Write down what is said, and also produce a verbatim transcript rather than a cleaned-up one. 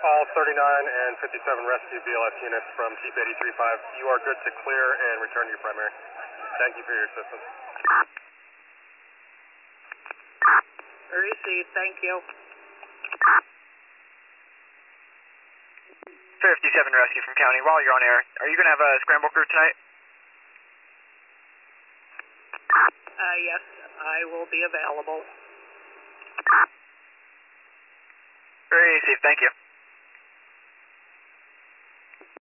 All thirty-nine and fifty-seven rescue B L S units from Chief eighty-three five. You are good to clear and return to your primary. Thank you for your assistance. Received, thank you. fifty-seven rescue from County. While you're on air, are you going to have a scramble crew tonight? Uh, yes, I will be available. Received, thank you.